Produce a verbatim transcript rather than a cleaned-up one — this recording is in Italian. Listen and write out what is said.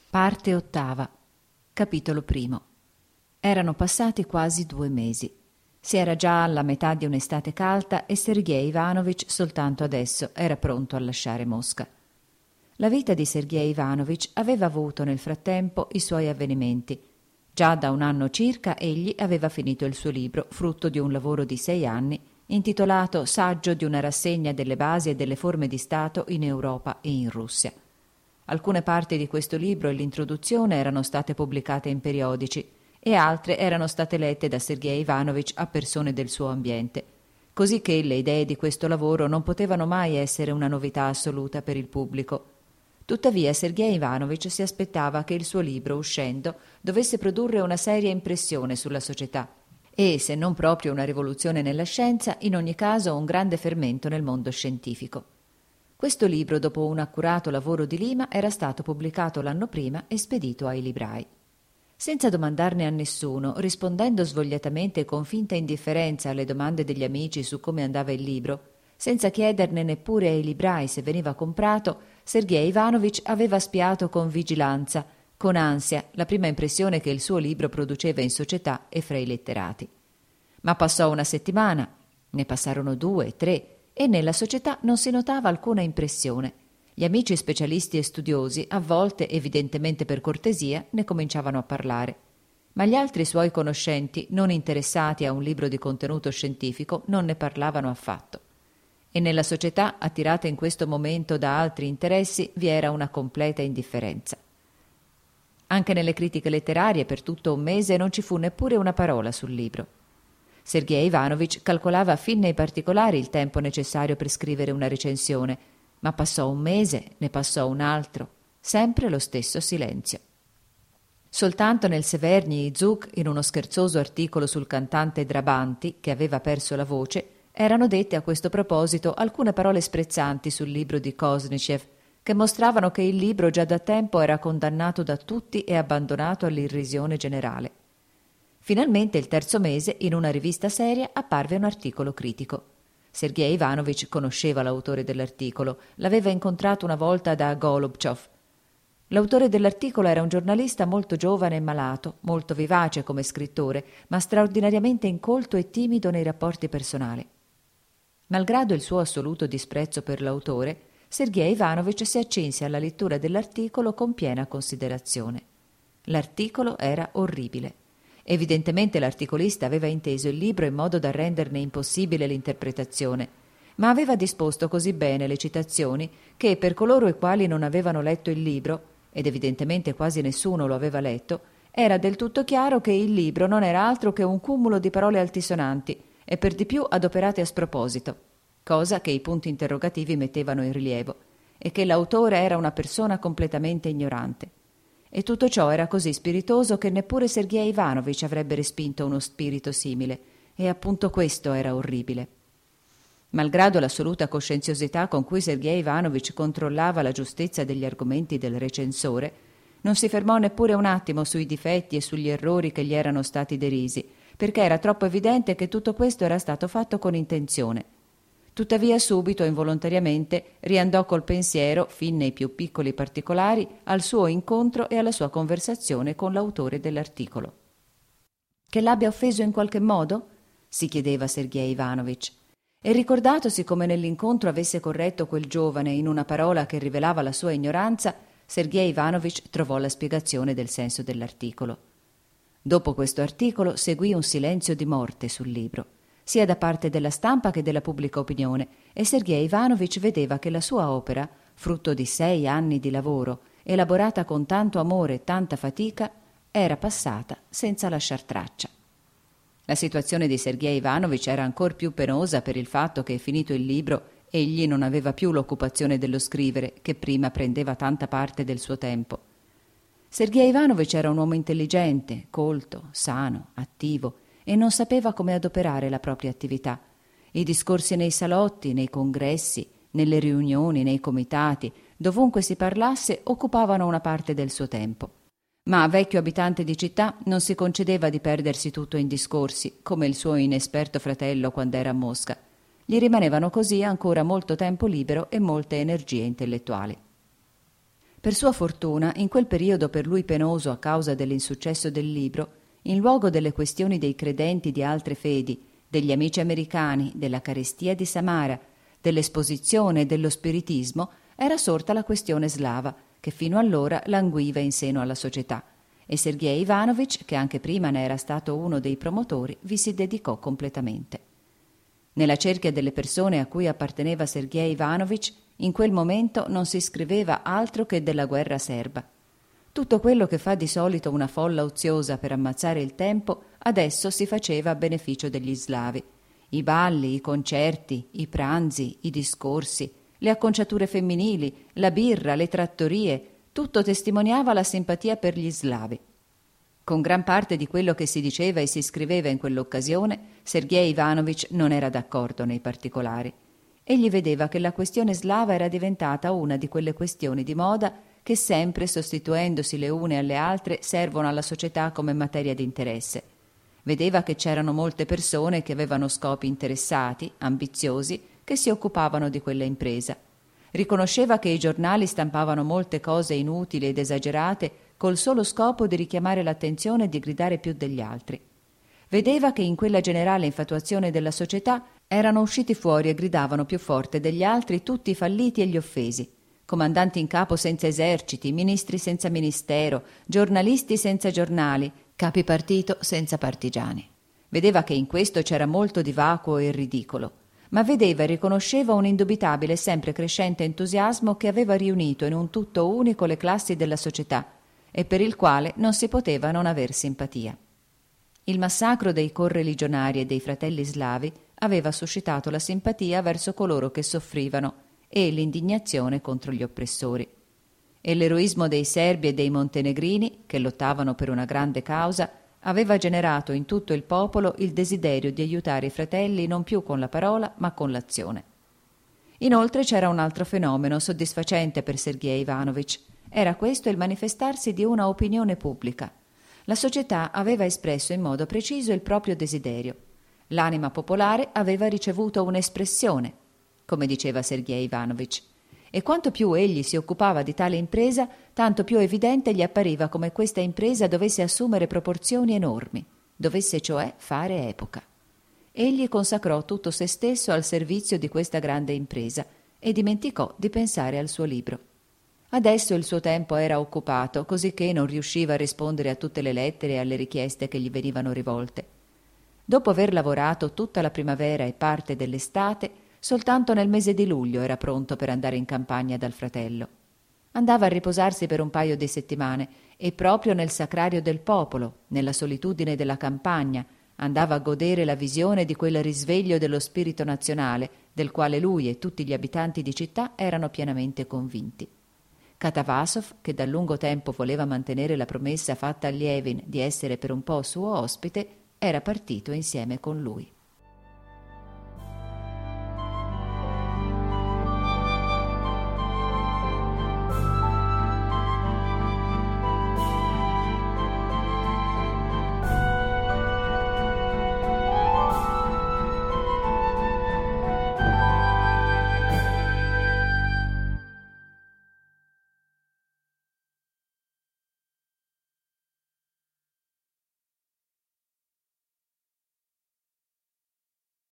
Parte ottava. Capitolo primo. Erano passati quasi due mesi. Si era già alla metà di un'estate calda e Sergej Ivanovich soltanto adesso era pronto a lasciare Mosca. La vita di Sergej Ivanovich aveva avuto nel frattempo i suoi avvenimenti. Già da un anno circa egli aveva finito il suo libro, frutto di un lavoro di sei anni, intitolato Saggio di una rassegna delle basi e delle forme di Stato in Europa e in Russia. Alcune parti di questo libro e l'introduzione erano state pubblicate in periodici e altre erano state lette da Sergej Ivanovich a persone del suo ambiente, così che le idee di questo lavoro non potevano mai essere una novità assoluta per il pubblico. Tuttavia Sergej Ivanovich si aspettava che il suo libro, uscendo, dovesse produrre una seria impressione sulla società e, se non proprio una rivoluzione nella scienza, in ogni caso un grande fermento nel mondo scientifico. Questo libro, dopo un accurato lavoro di Lima, era stato pubblicato l'anno prima e spedito ai librai. Senza domandarne a nessuno, rispondendo svogliatamente e con finta indifferenza alle domande degli amici su come andava il libro, senza chiederne neppure ai librai se veniva comprato, Sergej Ivanovich aveva spiato con vigilanza, con ansia, la prima impressione che il suo libro produceva in società e fra i letterati. Ma passò una settimana, ne passarono due, tre, e nella società non si notava alcuna impressione. Gli amici specialisti e studiosi, a volte, evidentemente per cortesia, ne cominciavano a parlare. Ma gli altri suoi conoscenti, non interessati a un libro di contenuto scientifico, non ne parlavano affatto. E nella società, attirata in questo momento da altri interessi, vi era una completa indifferenza. Anche nelle critiche letterarie per tutto un mese non ci fu neppure una parola sul libro. Sergej Ivanovich calcolava fin nei particolari il tempo necessario per scrivere una recensione, ma passò un mese, ne passò un altro, sempre lo stesso silenzio. Soltanto nel Severny Zug, in uno scherzoso articolo sul cantante Drabanti, che aveva perso la voce, erano dette a questo proposito alcune parole sprezzanti sul libro di Koznichev, che mostravano che il libro già da tempo era condannato da tutti e abbandonato all'irrisione generale. Finalmente, il terzo mese, in una rivista seria, apparve un articolo critico. Sergej Ivanovich conosceva l'autore dell'articolo, l'aveva incontrato una volta da Golubchov. L'autore dell'articolo era un giornalista molto giovane e malato, molto vivace come scrittore, ma straordinariamente incolto e timido nei rapporti personali. Malgrado il suo assoluto disprezzo per l'autore, Sergej Ivanovich si accinse alla lettura dell'articolo con piena considerazione. L'articolo era orribile. Evidentemente l'articolista aveva inteso il libro in modo da renderne impossibile l'interpretazione, ma aveva disposto così bene le citazioni che, per coloro i quali non avevano letto il libro, ed evidentemente quasi nessuno lo aveva letto, era del tutto chiaro che il libro non era altro che un cumulo di parole altisonanti e per di più adoperate a sproposito, cosa che i punti interrogativi mettevano in rilievo, e che l'autore era una persona completamente ignorante. E tutto ciò era così spiritoso che neppure Sergej Ivanovich avrebbe respinto uno spirito simile, e appunto questo era orribile. Malgrado l'assoluta coscienziosità con cui Sergej Ivanovich controllava la giustezza degli argomenti del recensore, non si fermò neppure un attimo sui difetti e sugli errori che gli erano stati derisi, perché era troppo evidente che tutto questo era stato fatto con intenzione. Tuttavia subito, involontariamente, riandò col pensiero, fin nei più piccoli particolari, al suo incontro e alla sua conversazione con l'autore dell'articolo. «Che l'abbia offeso in qualche modo?» si chiedeva Sergej Ivanovich. E ricordatosi come nell'incontro avesse corretto quel giovane in una parola che rivelava la sua ignoranza, Sergej Ivanovich trovò la spiegazione del senso dell'articolo. Dopo questo articolo seguì un silenzio di morte sul libro, sia da parte della stampa che della pubblica opinione, e Sergej Ivanovich vedeva che la sua opera, frutto di sei anni di lavoro, elaborata con tanto amore e tanta fatica, era passata senza lasciar traccia. La situazione di Sergej Ivanovich era ancor più penosa per il fatto che, finito il libro, egli non aveva più l'occupazione dello scrivere, che prima prendeva tanta parte del suo tempo. Sergej Ivanovich era un uomo intelligente, colto, sano, attivo, e non sapeva come adoperare la propria attività. I discorsi nei salotti, nei congressi, nelle riunioni, nei comitati, dovunque si parlasse, occupavano una parte del suo tempo. Ma, vecchio abitante di città, non si concedeva di perdersi tutto in discorsi, come il suo inesperto fratello quando era a Mosca. Gli rimanevano così ancora molto tempo libero e molte energie intellettuali. Per sua fortuna, in quel periodo per lui penoso a causa dell'insuccesso del libro, in luogo delle questioni dei credenti di altre fedi, degli amici americani, della carestia di Samara, dell'esposizione e dello spiritismo, era sorta la questione slava, che fino allora languiva in seno alla società, e Sergej Ivanovich, che anche prima ne era stato uno dei promotori, vi si dedicò completamente. Nella cerchia delle persone a cui apparteneva Sergej Ivanovich, in quel momento non si scriveva altro che della guerra serba. Tutto quello che fa di solito una folla oziosa per ammazzare il tempo, adesso si faceva a beneficio degli slavi. I balli, i concerti, i pranzi, i discorsi, le acconciature femminili, la birra, le trattorie, tutto testimoniava la simpatia per gli slavi. Con gran parte di quello che si diceva e si scriveva in quell'occasione, Sergej Ivanovich non era d'accordo nei particolari. Egli vedeva che la questione slava era diventata una di quelle questioni di moda che sempre, sostituendosi le une alle altre, servono alla società come materia di interesse. Vedeva che c'erano molte persone che avevano scopi interessati, ambiziosi, che si occupavano di quella impresa. Riconosceva che i giornali stampavano molte cose inutili ed esagerate col solo scopo di richiamare l'attenzione e di gridare più degli altri. Vedeva che in quella generale infatuazione della società erano usciti fuori e gridavano più forte degli altri tutti i falliti e gli offesi, comandanti in capo senza eserciti, ministri senza ministero, giornalisti senza giornali, capi partito senza partigiani. Vedeva che in questo c'era molto di vacuo e ridicolo, ma vedeva e riconosceva un indubitabile e sempre crescente entusiasmo che aveva riunito in un tutto unico le classi della società e per il quale non si poteva non aver simpatia. Il massacro dei correligionari e dei fratelli slavi aveva suscitato la simpatia verso coloro che soffrivano e l'indignazione contro gli oppressori. E l'eroismo dei serbi e dei montenegrini, che lottavano per una grande causa, aveva generato in tutto il popolo il desiderio di aiutare i fratelli non più con la parola ma con l'azione. Inoltre c'era un altro fenomeno soddisfacente per Sergej Ivanovich. Era questo il manifestarsi di una opinione pubblica. La società aveva espresso in modo preciso il proprio desiderio. L'anima popolare aveva ricevuto un'espressione, come diceva Sergej Ivanovich, e quanto più egli si occupava di tale impresa, tanto più evidente gli appariva come questa impresa dovesse assumere proporzioni enormi, dovesse cioè fare epoca. Egli consacrò tutto se stesso al servizio di questa grande impresa e dimenticò di pensare al suo libro. Adesso il suo tempo era occupato, cosicché non riusciva a rispondere a tutte le lettere e alle richieste che gli venivano rivolte. Dopo aver lavorato tutta la primavera e parte dell'estate, soltanto nel mese di luglio era pronto per andare in campagna dal fratello. Andava a riposarsi per un paio di settimane e proprio nel sacrario del popolo, nella solitudine della campagna, andava a godere la visione di quel risveglio dello spirito nazionale del quale lui e tutti gli abitanti di città erano pienamente convinti. Katavasov, che da lungo tempo voleva mantenere la promessa fatta a Lievin di essere per un po' suo ospite, era partito insieme con lui.